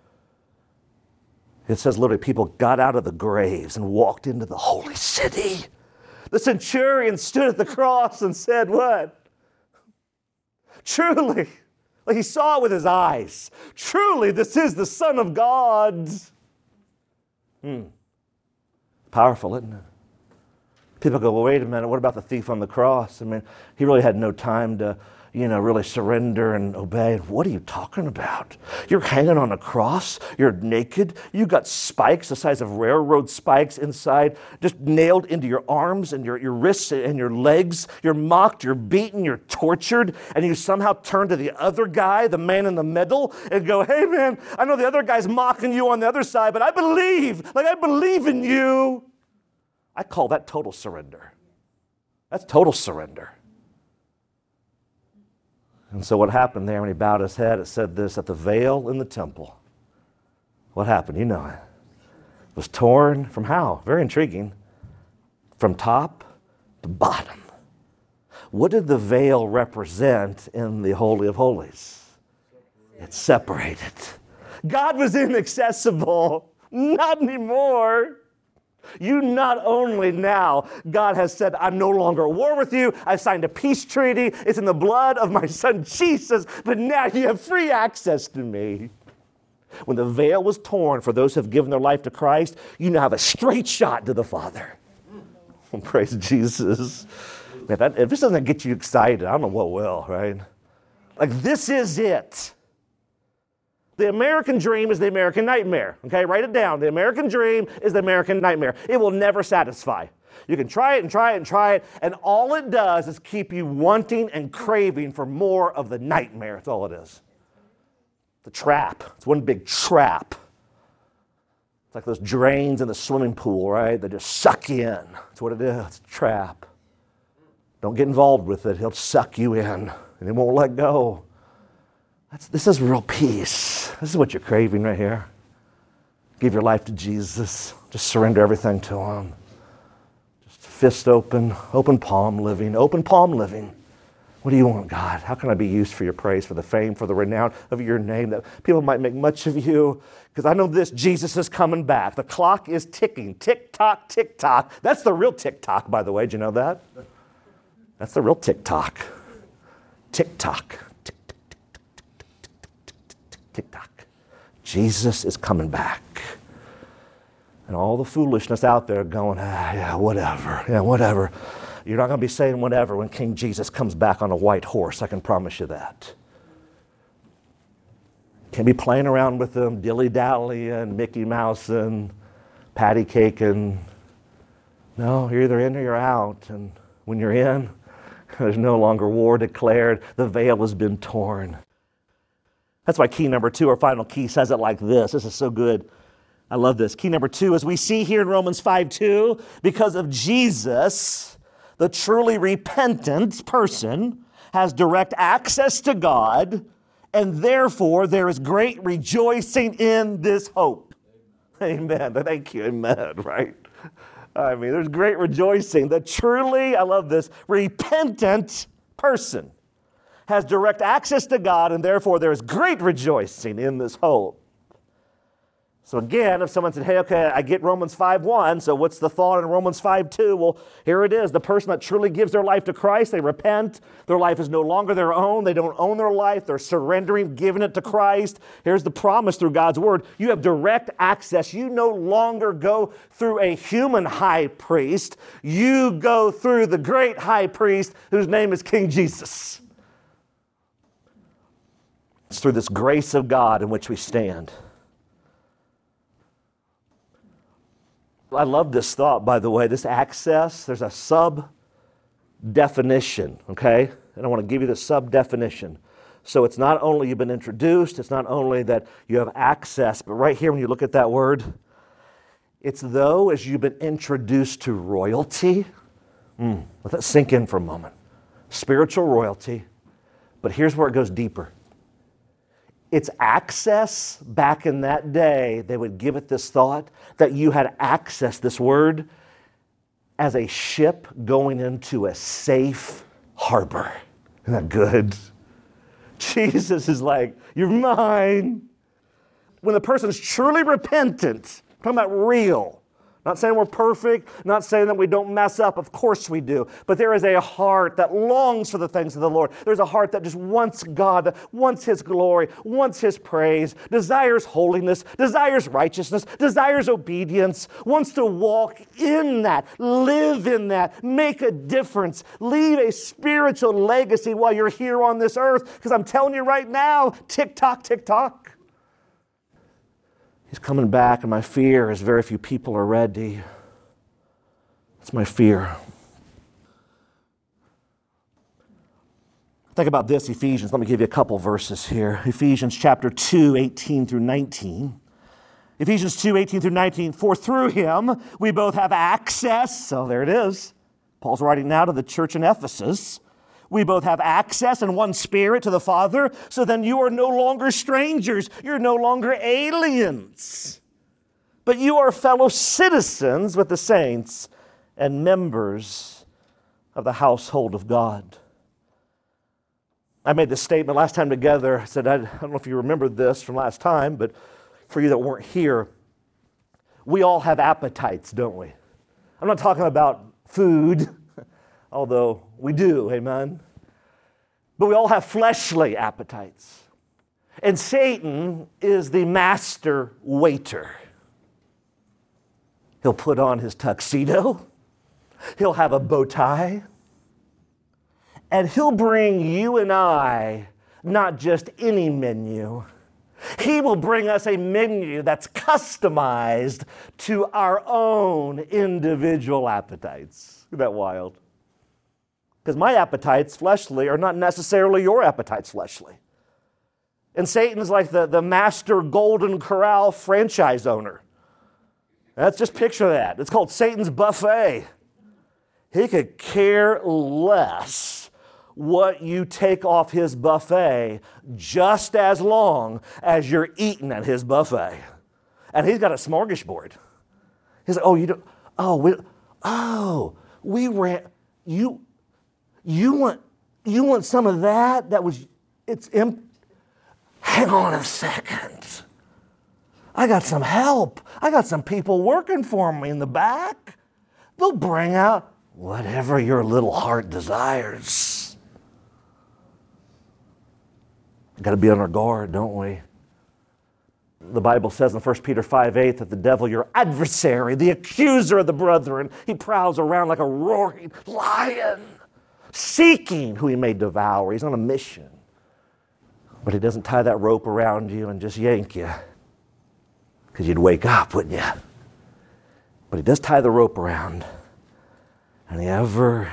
It says literally people got out of the graves and walked into the holy city. The centurion stood at the cross and said what? Truly, like he saw it with his eyes. Truly, this is the Son of God. Powerful, isn't it? People go, well, wait a minute, what about the thief on the cross? I mean, he really had no time to really surrender and obey. What are you talking about? You're hanging on a cross. You're naked. You got spikes the size of railroad spikes inside, just nailed into your arms and your wrists and your legs. You're mocked. You're beaten. You're tortured. And you somehow turn to the other guy, the man in the middle, and go, hey, man, I know the other guy's mocking you on the other side, but I believe in you. I call that total surrender. That's total surrender. And so what happened there when he bowed his head, it said this, that the veil in the temple, what happened? You know it. It was torn from how? Very intriguing. From top to bottom. What did the veil represent in the Holy of Holies? It separated. God was inaccessible. Not anymore. You not only now, God has said, I'm no longer at war with you. I signed a peace treaty. It's in the blood of my son Jesus. But now you have free access to me. When the veil was torn for those who have given their life to Christ, you now have a straight shot to the Father. Praise Jesus. If this doesn't get you excited, I don't know what will, right? Like this is it. The American dream is the American nightmare. Okay, write it down. The American dream is the American nightmare. It will never satisfy. You can try it and try it and try it, and all it does is keep you wanting and craving for more of the nightmare. That's all it is. The trap. It's one big trap. It's like those drains in the swimming pool, right? They just suck you in. That's what it is. It's a trap. Don't get involved with it. He'll suck you in, and he won't let go. This is real peace. This is what you're craving right here. Give your life to Jesus. Just surrender everything to him. Just fist open, open palm living, What do you want, God? How can I be used for your praise, for the fame, for the renown of your name, that people might make much of you? Because I know this, Jesus is coming back. The clock is ticking. Tick-tock, tick-tock. That's the real tick-tock, by the way. Did you know that? That's the real tick-tock. Tick-tock. Tick-tock. Jesus is coming back. And all the foolishness out there going, yeah, whatever. You're not going to be saying whatever when King Jesus comes back on a white horse. I can promise you that. Can't be playing around with them, dilly-dallying, Mickey Mouse and patty cake. And no, you're either in or you're out. And when you're in, there's no longer war declared. The veil has been torn. That's why key number 2, our final key, says it like this. This is so good. I love this. Key number 2, as we see here in Romans 5:2, because of Jesus, the truly repentant person has direct access to God, and therefore there is great rejoicing in this hope. Amen. Thank you. Amen. Right? I mean, there's great rejoicing. The truly, I love this, repentant person has direct access to God, and therefore there is great rejoicing in this hope. So again, if someone said, hey, okay, I get Romans 5:1, so what's the thought in Romans 5:2? Well, here it is. The person that truly gives their life to Christ, they repent. Their life is no longer their own. They don't own their life. They're surrendering, giving it to Christ. Here's the promise through God's word. You have direct access. You no longer go through a human high priest. You go through the great high priest whose name is King Jesus. It's through this grace of God in which we stand. I love this thought, by the way, this access, there's a sub-definition, okay? And I want to give you the sub-definition. So it's not only you've been introduced, it's not only that you have access, but right here when you look at that word, it's though as you've been introduced to royalty. Let that sink in for a moment. Spiritual royalty, but here's where it goes deeper. It's access. Back in that day, they would give it this thought that you had access, this word, as a ship going into a safe harbor. Isn't that good? Jesus is like, you're mine. When the person is truly repentant, I'm talking about real. Not saying we're perfect, not saying that we don't mess up. Of course we do. But there is a heart that longs for the things of the Lord. There's a heart that just wants God, that wants His glory, wants His praise, desires holiness, desires righteousness, desires obedience, wants to walk in that, live in that, make a difference, leave a spiritual legacy while you're here on this earth. Because I'm telling you right now, tick-tock, tick-tock. He's coming back, and my fear is very few people are ready. That's my fear. Think about this, Ephesians. Let me give you a couple verses here. Ephesians chapter 2, 18 through 19. Ephesians 2, 18 through 19. For through him we both have access. So there it is. Paul's writing now to the church in Ephesus. We both have access in one spirit to the Father, so then you are no longer strangers. You're no longer aliens. But you are fellow citizens with the saints and members of the household of God. I made this statement last time together. I said, I don't know if you remember this from last time, but for you that weren't here, we all have appetites, don't we? I'm not talking about food, although we do, amen? But we all have fleshly appetites. And Satan is the master waiter. He'll put on his tuxedo. He'll have a bow tie. And he'll bring you and I not just any menu. He will bring us a menu that's customized to our own individual appetites. Isn't that wild? Because my appetites fleshly are not necessarily your appetites fleshly. And Satan's like the master Golden Corral franchise owner. Let's just picture that. It's called Satan's buffet. He could care less what you take off his buffet just as long as you're eating at his buffet. And he's got a smorgasbord. He's like, oh, you don't, we ran, you want You want some of that? It's empty. Hang on a second. I got some help. I got some people working for me in the back. They'll bring out whatever your little heart desires. We've got to be on our guard, don't we? The Bible says in 1 Peter 5:8 that the devil, your adversary, the accuser of the brethren, he prowls around like a roaring lion, seeking who he may devour. He's on a mission. But he doesn't tie that rope around you and just yank you, because you'd wake up, wouldn't you? But he does tie the rope around, and he ever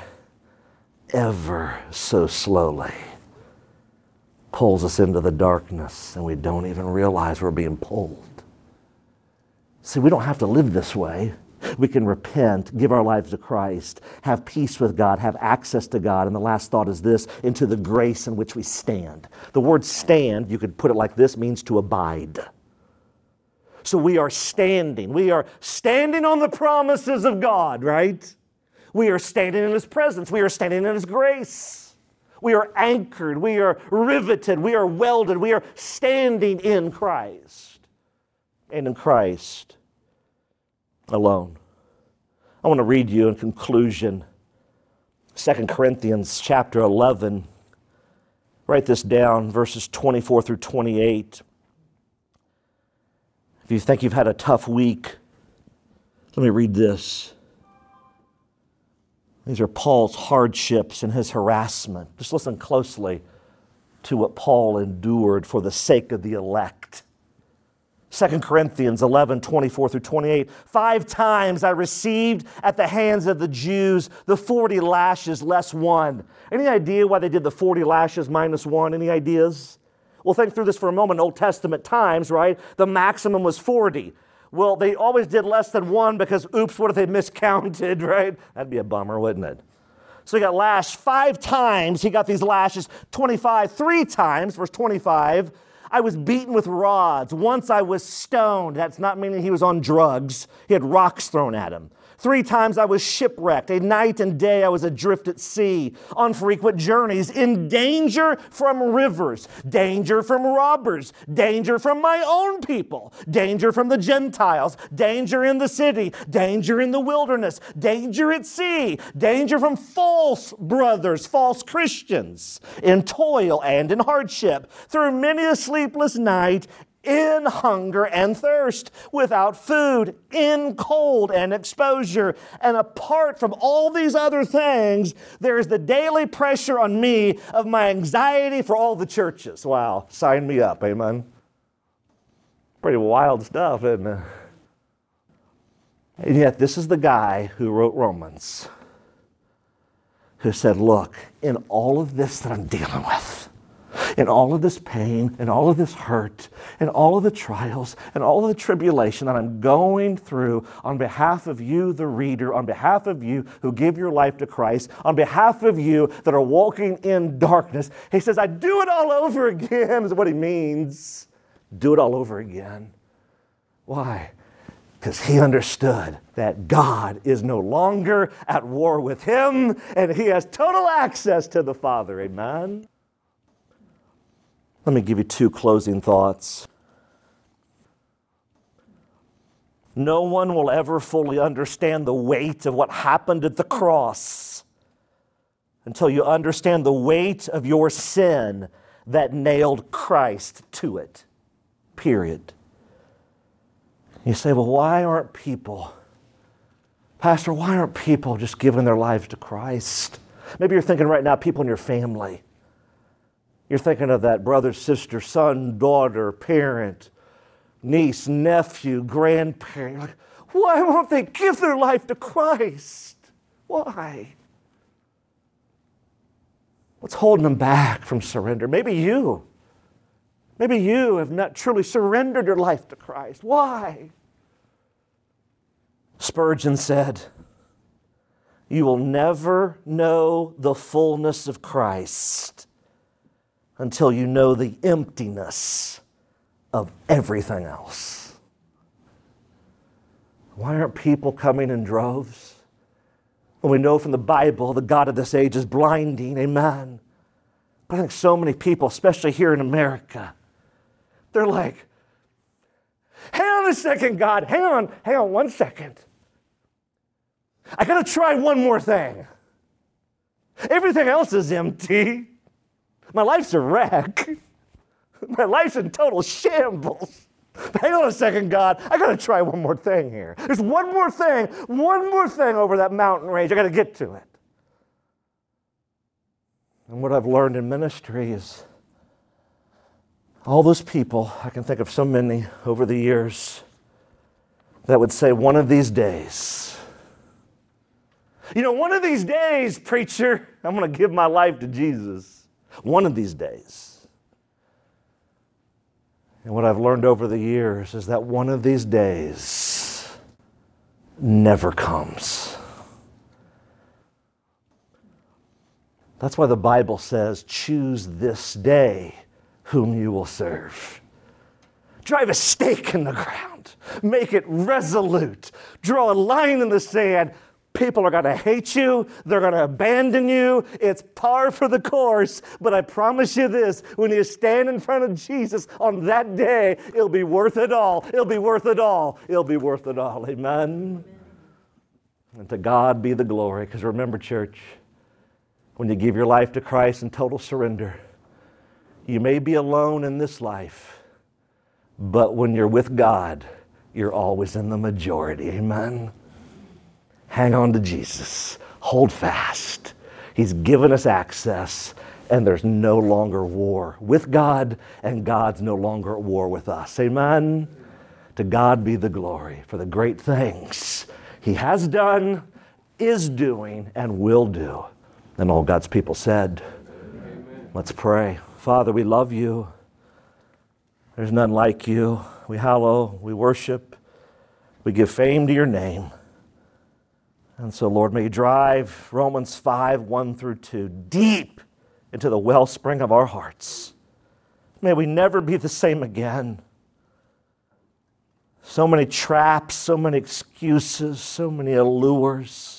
so slowly pulls us into the darkness, and we don't even realize we're being pulled. See, we don't have to live this way. We can repent, give our lives to Christ, have peace with God, have access to God. And the last thought is this: into the grace in which we stand. The word stand, you could put it like this, means to abide. So we are standing. We are standing on the promises of God, right? We are standing in His presence. We are standing in His grace. We are anchored. We are riveted. We are welded. We are standing in Christ and in Christ alone. I want to read you in conclusion 2 Corinthians chapter 11. Write this down, verses 24 through 28. If you think you've had a tough week, let me read this. These are Paul's hardships and his harassment. Just listen closely to what Paul endured for the sake of the elect. 2 Corinthians 11, 24 through 28. 5 times I received at the hands of the Jews the 40 lashes less one. Any idea why they did the 40 lashes minus one? Any ideas? Well, think through this for a moment. Old Testament times, right? The maximum was 40. Well, they always did less than one because, oops, what if they miscounted, right? That'd be a bummer, wouldn't it? So he got lashed 5 times. He got these lashes. 25, 3 times, verse 25. I was beaten with rods. Once I was stoned. That's not meaning he was on drugs. He had rocks thrown at him. 3 times I was shipwrecked. A night and day I was adrift at sea, on frequent journeys, in danger from rivers, danger from robbers, danger from my own people, danger from the Gentiles, danger in the city, danger in the wilderness, danger at sea, danger from false brothers, false Christians, in toil and in hardship, through many a sleepless night, in hunger and thirst, without food, in cold and exposure. And apart from all these other things, there is the daily pressure on me of my anxiety for all the churches. Wow, sign me up, amen? Pretty wild stuff, isn't it? And yet this is the guy who wrote Romans, who said, look, in all of this that I'm dealing with, in all of this pain, and all of this hurt, and all of the trials, and all of the tribulation that I'm going through on behalf of you, the reader, on behalf of you who give your life to Christ, on behalf of you that are walking in darkness, he says, I do it all over again, is what he means. Do it all over again. Why? Because he understood that God is no longer at war with him, and he has total access to the Father. Amen? Let me give you 2 closing thoughts. No one will ever fully understand the weight of what happened at the cross until you understand the weight of your sin that nailed Christ to it. Period. You say, well, why aren't people, Pastor, why aren't people just giving their lives to Christ? Maybe you're thinking right now, people in your family. You're thinking of that brother, sister, son, daughter, parent, niece, nephew, grandparent. You're like, why won't they give their life to Christ? Why? What's holding them back from surrender? Maybe you have not truly surrendered your life to Christ. Why? Spurgeon said, you will never know the fullness of Christ until you know the emptiness of everything else. Why aren't people coming in droves? When we know from the Bible the God of this age is blinding, amen. But I think so many people, especially here in America, they're like, hang on a second, God. Hang on 1 second. I got to try one more thing. Everything else is empty. My life's a wreck. My life's in total shambles. Hang on a second, God. I got to try one more thing here. There's one more thing over that mountain range. I got to get to it. And what I've learned in ministry is all those people, I can think of so many over the years, that would say, one of these days, one of these days, preacher, I'm going to give my life to Jesus. One of these days. And what I've learned over the years is that one of these days never comes. That's why the Bible says, choose this day whom you will serve. Drive a stake in the ground. Make it resolute. Draw a line in the sand. People are going to hate you. They're going to abandon you. It's par for the course. But I promise you this, when you stand in front of Jesus on that day, it'll be worth it all. It'll be worth it all. It'll be worth it all. Amen? And to God be the glory. Because remember, church, when you give your life to Christ in total surrender, you may be alone in this life, but when you're with God, you're always in the majority. Amen? Hang on to Jesus. Hold fast. He's given us access, and there's no longer war with God, and God's no longer at war with us. Amen? To God be the glory for the great things He has done, is doing, and will do. And all God's people said, amen. Let's pray. Father, we love you. There's none like you. We hallow, we worship, we give fame to your name. And so, Lord, may you drive Romans 5, 1 through 2 deep into the wellspring of our hearts. May we never be the same again. So many traps, so many excuses, so many allures.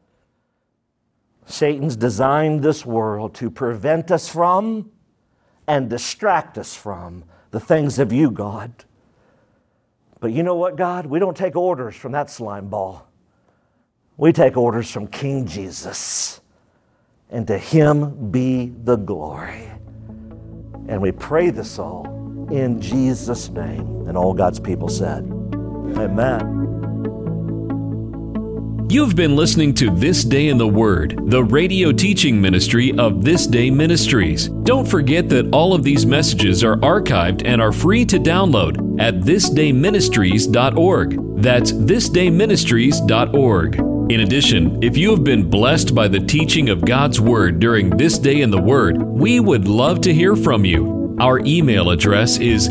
Satan's designed this world to prevent us from and distract us from the things of you, God. But you know what, God? We don't take orders from that slime ball. We take orders from King Jesus. And to Him be the glory. And we pray this all in Jesus' name. And all God's people said, amen. You've been listening to This Day in the Word, the radio teaching ministry of This Day Ministries. Don't forget that all of these messages are archived and are free to download at thisdayministries.org. That's thisdayministries.org. In addition, if you have been blessed by the teaching of God's Word during This Day in the Word, we would love to hear from you. Our email address is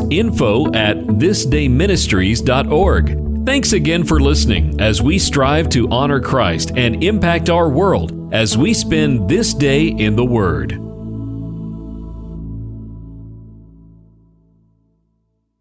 info@thisdayministries.org. Thanks again for listening as we strive to honor Christ and impact our world as we spend this day in the Word.